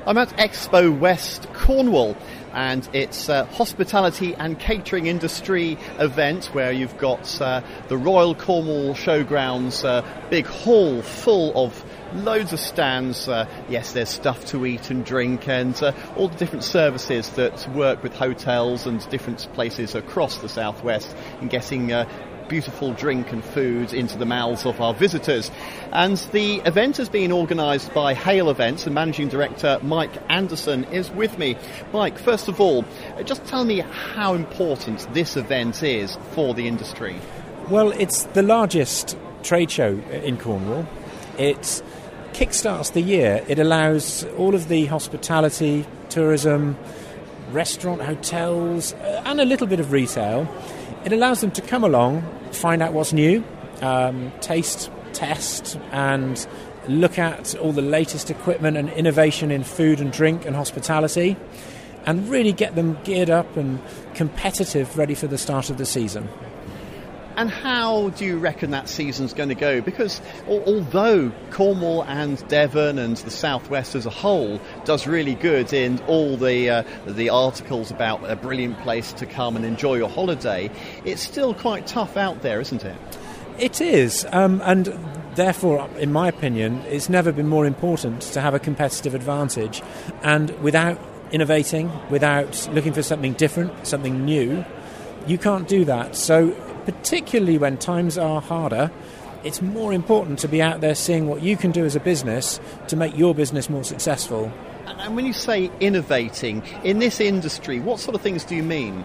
I'm at Expo West Cornwall, and it's a hospitality and catering industry event where you've got the Royal Cornwall Showgrounds big hall full of loads of stands. Yes, there's stuff to eat and drink, and all the different services that work with hotels and different places across the southwest in getting beautiful drink and food into the mouths of our visitors. And the event has been organised by Hale Events, and Managing Director Mike Anderson is with me. Mike, first of all, just tell me how important this event is for the industry. Well, it's the largest trade show in Cornwall. It kickstarts the year. It allows all of the hospitality, tourism, restaurant, hotels, and a little bit of retail. It allows them to come along, find out what's new, taste, test, and look at all the latest equipment and innovation in food and drink and hospitality, and really get them geared up and competitive, ready for the start of the season. And how do you reckon that season's going to go? Because although Cornwall and Devon and the southwest as a whole does really good in all the articles about a brilliant place to come and enjoy your holiday, it's still quite tough out there, isn't it? It is, and therefore, in my opinion, it's never been more important to have a competitive advantage. And without innovating, without looking for something different, something new, you can't do that. So particularly when times are harder, it's more important to be out there seeing what you can do as a business to make your business more successful. And when you say innovating, in this industry, what sort of things do you mean?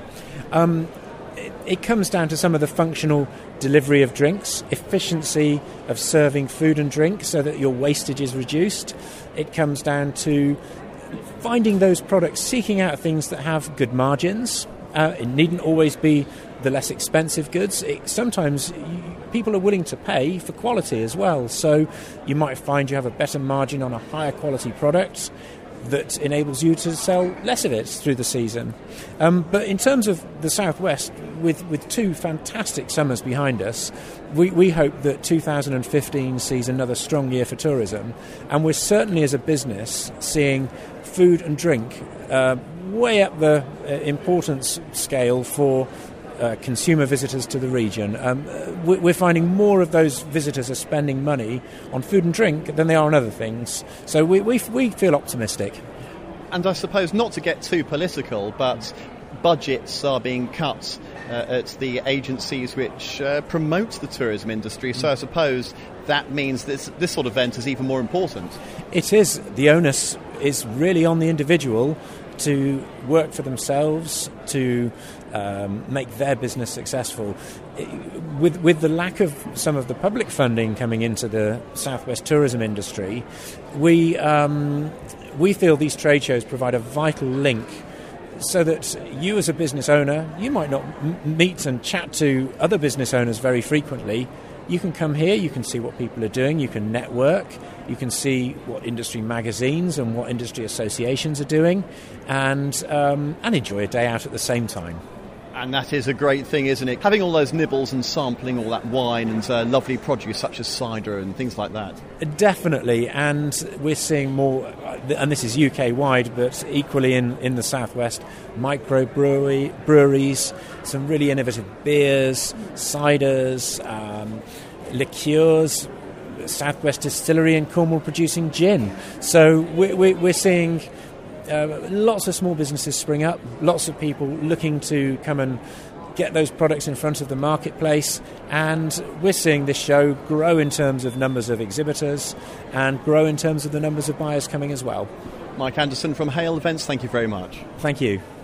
It comes down to some of the functional delivery of drinks, efficiency of serving food and drink so that your wastage is reduced. It comes down to finding those products, seeking out things that have good margins. It needn't always be the less expensive goods. Sometimes people are willing to pay for quality as well. So you might find you have a better margin on a higher quality product that enables you to sell less of it through the season. But in terms of the southwest, with two fantastic summers behind us, we hope that 2015 sees another strong year for tourism. And we're certainly, as a business, seeing food and drink way up the importance scale for consumer visitors to the region. We're finding more of those visitors are spending money on food and drink than they are on other things. So we feel optimistic. And I suppose, not to get too political, but budgets are being cut at the agencies which promote the tourism industry. So I suppose that means this sort of event is even more important. It is. The onus is really on the individual to work for themselves, to make their business successful. With the lack of some of the public funding coming into the southwest tourism industry, we feel these trade shows provide a vital link so that you as a business owner, you might not meet and chat to other business owners very frequently. You can come here, you can see what people are doing, you can network, you can see what industry magazines and what industry associations are doing, and enjoy a day out at the same time. And that is a great thing, isn't it? Having all those nibbles and sampling all that wine and lovely produce such as cider and things like that. Definitely, and we're seeing more, and this is UK-wide, but equally in the southwest, microbreweries, some really innovative beers, ciders, liqueurs, Southwest Distillery in Cornwall producing gin. So we're seeing lots of small businesses spring up, lots of people looking to come and get those products in front of the marketplace, and we're seeing this show grow in terms of numbers of exhibitors and grow in terms of the numbers of buyers coming as well. Mike Anderson from Hale Events, thank you very much. Thank you.